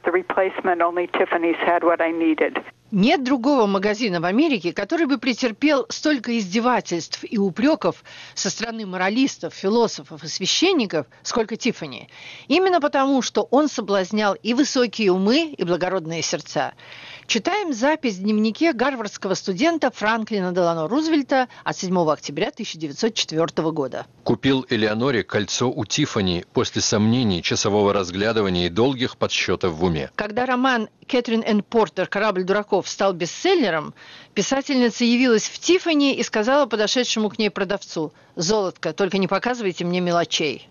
[SPEAKER 16] Нет другого магазина в Америке, который бы претерпел столько издевательств и упреков со стороны моралистов, философов и священников, сколько Тиффани. Именно потому, что он соблазнял и высокие умы, и благородные сердца. Читаем запись в дневнике гарвардского студента Франклина Делано Рузвельта от седьмого октября тысяча девятьсот четвёртого года.
[SPEAKER 17] Купил Элеоноре кольцо у Тиффани после сомнений, часового разглядывания и долгих подсчетов в уме.
[SPEAKER 16] Когда роман Кэтрин Энн Портер «Корабль дураков» стал бестселлером, писательница явилась в Тиффани и сказала подошедшему к ней продавцу: «Золотко, только не показывайте мне мелочей».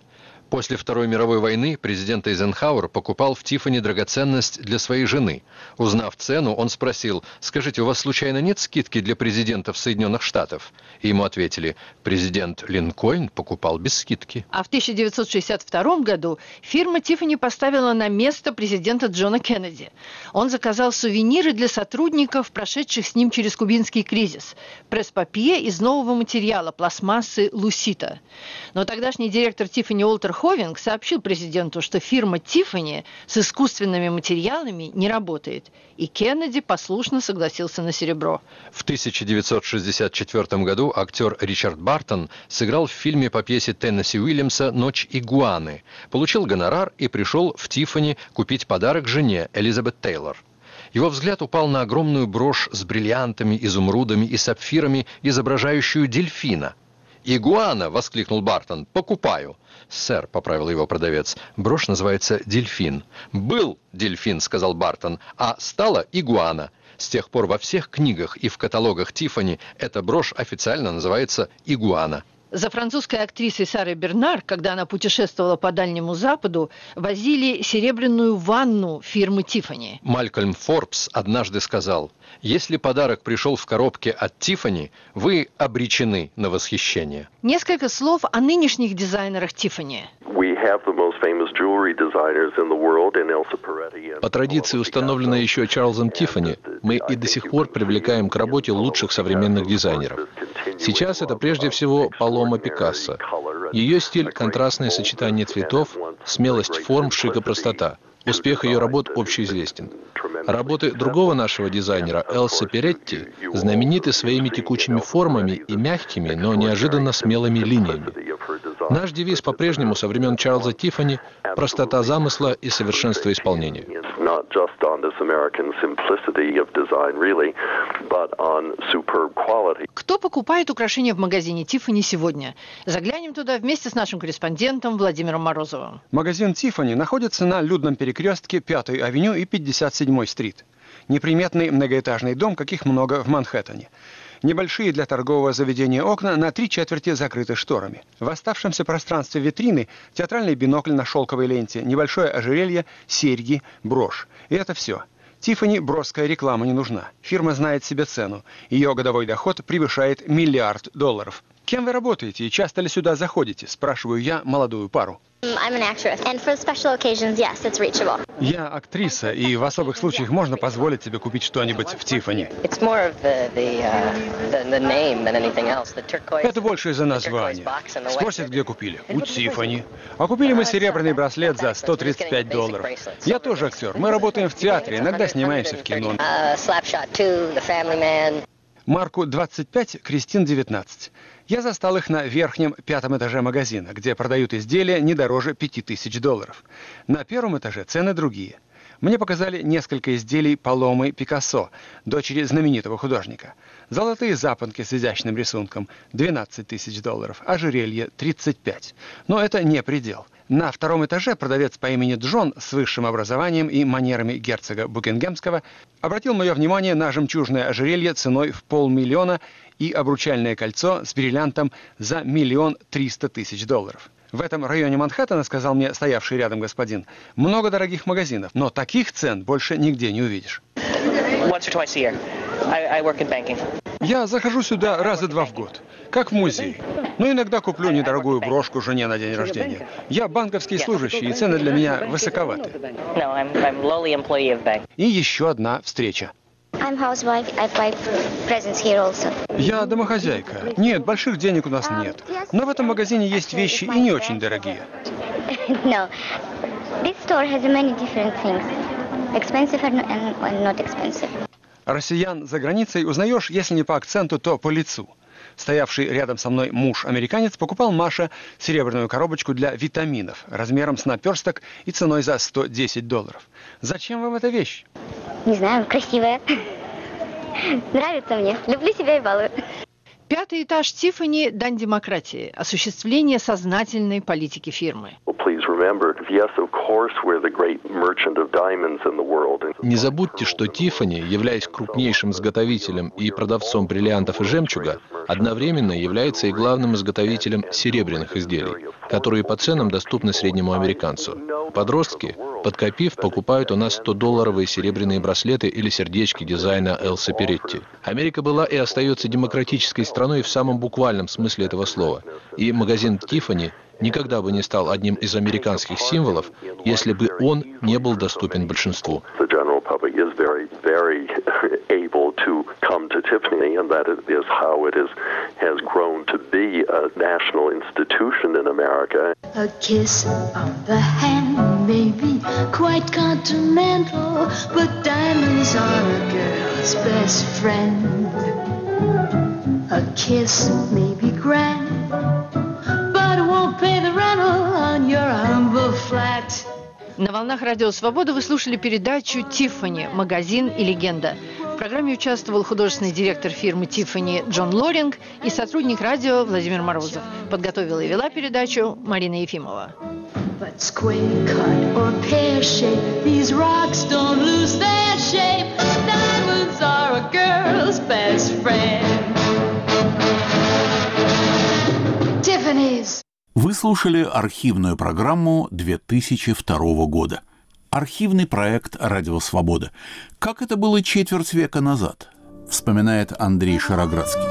[SPEAKER 17] После Второй мировой войны президент Эйзенхауэр покупал в Тиффани драгоценность для своей жены. Узнав цену, он спросил: «Скажите, у вас случайно нет скидки для президентов Соединенных Штатов?» И ему ответили: «Президент Линкольн покупал без скидки».
[SPEAKER 16] А в тысяча девятьсот шестьдесят втором году фирма Тиффани поставила на место президента Джона Кеннеди. Он заказал сувениры для сотрудников, прошедших с ним через кубинский кризис. Пресс-папье из нового материала, пластмассы Лусита. Но тогдашний директор Тиффани Уолтер Ховинг сообщил президенту, что фирма Тиффани с искусственными материалами не работает. И Кеннеди послушно согласился на серебро.
[SPEAKER 17] В тысяча девятьсот шестьдесят четвёртом году актер Ричард Бартон сыграл в фильме по пьесе Теннесси Уильямса «Ночь игуаны». Получил гонорар и пришел в Тиффани купить подарок жене Элизабет Тейлор. Его взгляд упал на огромную брошь с бриллиантами, изумрудами и сапфирами, изображающую дельфина. «Игуана!» — воскликнул Бартон. «Покупаю!» «Сэр», — поправил его продавец, — «брошь называется «Дельфин». «Был дельфин», — сказал Бартон, — «а стала игуана». С тех пор во всех книгах и в каталогах Тиффани эта брошь официально называется «Игуана».
[SPEAKER 16] За французской актрисой Сарой Бернар, когда она путешествовала по Дальнему Западу, возили серебряную ванну фирмы Тиффани.
[SPEAKER 17] Малькольм Форбс однажды сказал: «Если подарок пришел в коробке от Тиффани, вы обречены на восхищение».
[SPEAKER 16] Несколько слов о нынешних дизайнерах Тиффани.
[SPEAKER 19] По традиции, установленной еще Чарльзом Тиффани, мы и до сих пор привлекаем к работе лучших современных дизайнеров. Сейчас это прежде всего Палома Пикассо. Ее стиль – контрастное сочетание цветов, смелость форм, шик и простота. Успех ее работ общеизвестен. Работы другого нашего дизайнера, Элса Перетти, знамениты своими текучими формами и мягкими, но неожиданно смелыми линиями. Наш девиз по-прежнему со времен Чарльза Тиффани – простота замысла и совершенство исполнения.
[SPEAKER 16] Кто покупает украшения в магазине Тиффани сегодня? Заглянем туда вместе с нашим корреспондентом Владимиром Морозовым.
[SPEAKER 4] Магазин Тиффани находится на людном перекрестке пятой авеню и пятьдесят седьмой стрит. Неприметный многоэтажный дом, каких много в Манхэттене. Небольшие для торгового заведения окна на три четверти закрыты шторами. В оставшемся пространстве витрины театральный бинокль на шелковой ленте, небольшое ожерелье, серьги, брошь. И это все. Тиффани броская реклама не нужна. Фирма знает себе цену. Ее годовой доход превышает миллиард долларов. Кем вы работаете и часто ли сюда заходите? Спрашиваю я молодую пару. Я актриса, и в особых случаях можно позволить себе купить что-нибудь в Тиффани. Это больше из-за названия. Спросят, где купили? У Тиффани. А купили мы серебряный браслет за сто тридцать пять долларов. Я тоже актер. Мы работаем в театре, иногда снимаемся в кино. Марку двадцать пять, Кристин девятнадцать. Я застал их на верхнем пятом этаже магазина, где продают изделия не дороже пяти тысяч долларов. На первом этаже цены другие. Мне показали несколько изделий Паломы Пикассо, дочери знаменитого художника. Золотые запонки с изящным рисунком – двенадцать тысяч долларов, ожерелье – тридцать пять. Но это не предел. На втором этаже продавец по имени Джон с высшим образованием и манерами герцога Букингемского обратил мое внимание на жемчужное ожерелье ценой в полмиллиона и обручальное кольцо с бриллиантом за миллион триста тысяч долларов. В этом районе Манхэттена, сказал мне стоявший рядом господин, много дорогих магазинов, но таких цен больше нигде не увидишь. Я захожу сюда раза два в год, как в музей. Но иногда куплю недорогую брошку жене на день рождения. Я банковский служащий, и цены для меня высоковаты. И еще одна встреча. Я домохозяйка. Нет, больших денег у нас нет. Но в этом магазине есть вещи и не очень дорогие. Россиян за границей узнаешь, если не по акценту, то по лицу. Стоявший рядом со мной муж-американец покупал Маше серебряную коробочку для витаминов размером с наперсток и ценой за сто десять долларов. Зачем вам эта вещь?
[SPEAKER 20] Не знаю, красивая. Нравится мне. Люблю себя и балую.
[SPEAKER 16] Пятый этаж Тиффани – дань демократии, осуществление сознательной политики фирмы.
[SPEAKER 19] Не забудьте, что Тиффани, являясь крупнейшим изготовителем и продавцом бриллиантов и жемчуга, одновременно является и главным изготовителем серебряных изделий, которые по ценам доступны среднему американцу. Подростки, подкопив, покупают у нас сто-долларовые серебряные браслеты или сердечки дизайна Элса Перетти. Америка была и остается демократической страной в самом буквальном смысле этого слова. И магазин Тиффани никогда бы не стал одним из американских символов, если бы он не был доступен большинству.
[SPEAKER 15] A kiss on the hand may be quite continental, but diamonds are a girl's best friend. A kiss may be grand, but it won't pay the rental on your humble flat.
[SPEAKER 16] На волнах Радио Свобода вы слушали передачу «Тиффани. Магазин и легенда». В программе участвовал художественный директор фирмы «Тиффани» Джон Лоринг и сотрудник радио Владимир Морозов. Подготовила и вела передачу Марина Ефимова.
[SPEAKER 15] But square cut or pear shape, these rocks don't lose their shape. Diamonds are a girl's best friend. Tiffany's.
[SPEAKER 1] Вы слушали архивную программу две тысячи второго года. Архивный проект «Радио Свобода». Как это было четверть века назад, вспоминает Андрей Шароградский.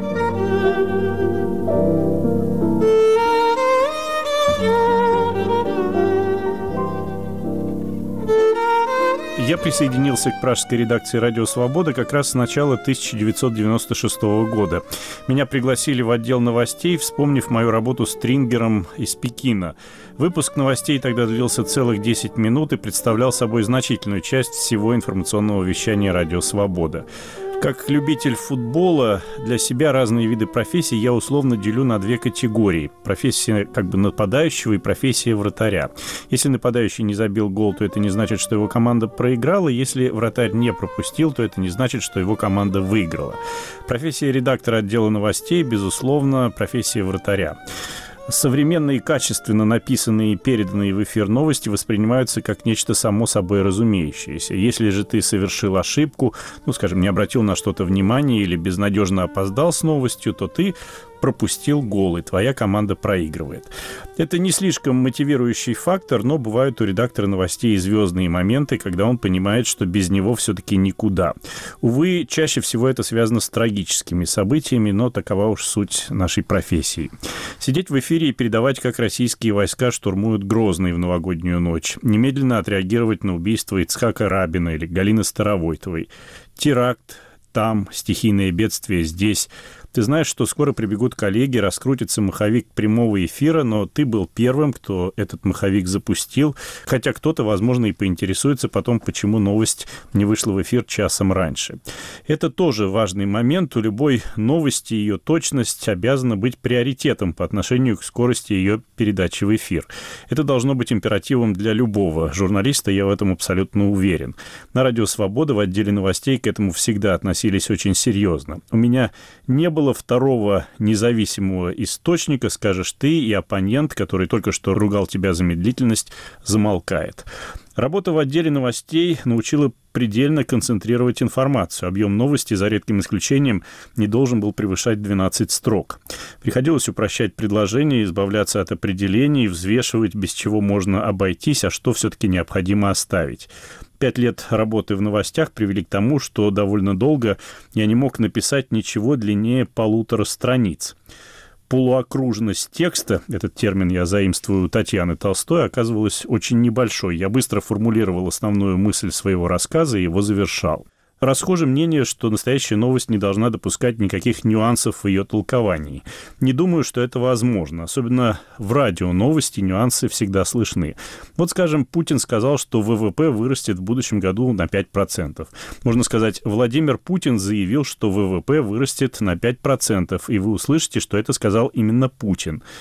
[SPEAKER 6] Я присоединился к пражской редакции «Радио Свобода» как раз с начала тысяча девятьсот девяносто шестого года. Меня пригласили в отдел новостей, вспомнив мою работу с Стрингером из Пекина. Выпуск новостей тогда длился целых десять минут и представлял собой значительную часть всего информационного вещания «Радио Свобода». Как любитель футбола, для себя разные виды профессий я условно делю на две категории. Профессия как бы нападающего и профессия вратаря. Если нападающий не забил гол, то это не значит, что его команда проиграла. Если вратарь не пропустил, то это не значит, что его команда выиграла. Профессия редактора отдела новостей, безусловно, профессия вратаря. Современные, качественно написанные и переданные в эфир новости воспринимаются как нечто само собой разумеющееся. Если же ты совершил ошибку, ну, скажем, не обратил на что-то внимания или безнадежно опоздал с новостью, то ты пропустил гол, и твоя команда проигрывает. Это не слишком мотивирующий фактор, но бывают у редактора новостей и звездные моменты, когда он понимает, что без него все-таки никуда. Увы, чаще всего это связано с трагическими событиями, но такова уж суть нашей профессии. Сидеть в эфире и передавать, как российские войска штурмуют Грозный в новогоднюю ночь. Немедленно отреагировать на убийство Ицхака Рабина или Галины Старовойтовой. Теракт там, стихийное бедствие здесь. Ты знаешь, что скоро прибегут коллеги, раскрутится маховик прямого эфира, но ты был первым, кто этот маховик запустил, хотя кто-то, возможно, и поинтересуется потом, почему новость не вышла в эфир часом раньше. Это тоже важный момент. У любой новости ее точность обязана быть приоритетом по отношению к скорости ее передачи в эфир. Это должно быть императивом для любого журналиста, я в этом абсолютно уверен. На Радио Свобода в отделе новостей к этому всегда относились очень серьезно. У меня не было второго независимого источника, скажешь ты, и оппонент, который только что ругал тебя за медлительность, замолкает. Работа в отделе новостей научила предельно концентрировать информацию. Объем новости, за редким исключением, не должен был превышать двенадцать строк. Приходилось упрощать предложения, избавляться от определений, взвешивать, без чего можно обойтись, а что все-таки необходимо оставить. Пять лет работы в новостях привели к тому, что довольно долго я не мог написать ничего длиннее полутора страниц. Полуокружность текста, этот термин я заимствую у Татьяны Толстой, оказывалась очень небольшой. Я быстро формулировал основную мысль своего рассказа и его завершал. Расхоже мнение, что настоящая новость не должна допускать никаких нюансов в ее толковании. Не думаю, что это возможно. Особенно в радио новости нюансы всегда слышны. Вот, скажем, Путин сказал, что ВВП вырастет в будущем году на пять процентов. Можно сказать, Владимир Путин заявил, что ВВП вырастет на пять процентов, и вы услышите, что это сказал именно Путин.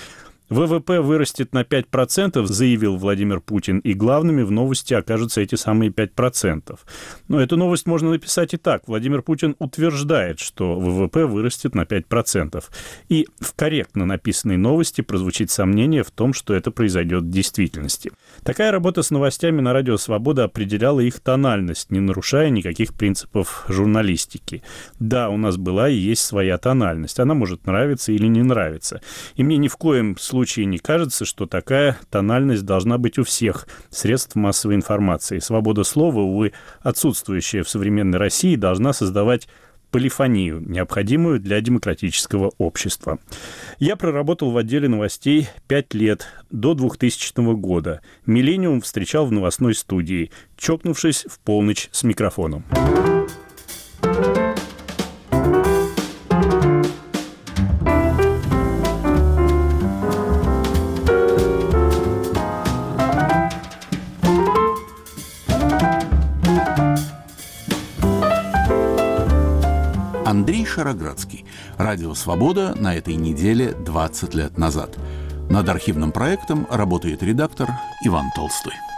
[SPEAKER 6] вэ вэ пэ вырастет на пять процентов, заявил Владимир Путин, и главными в новости окажутся эти самые пять процентов. Но эту новость можно написать и так. Владимир Путин утверждает, что вэ вэ пэ вырастет на пять процентов. И в корректно написанной новости прозвучит сомнение в том, что это произойдет в действительности. Такая работа с новостями на радио «Свобода» определяла их тональность, не нарушая никаких принципов журналистики. Да, у нас была и есть своя тональность. Она может нравиться или не нравиться. И мне ни в коем случае В случае не кажется, что такая тональность должна быть у всех средств массовой информации. Свобода слова, увы, отсутствующая в современной России, должна создавать полифонию, необходимую для демократического общества. Я проработал в отделе новостей пять лет, до двухтысячного года. «Миллениум» встречал в новостной студии, чокнувшись в полночь с микрофоном.
[SPEAKER 1] Андрей Шароградский. Радио «Свобода» на этой неделе двадцать лет назад. Над архивным проектом работает редактор Иван Толстой.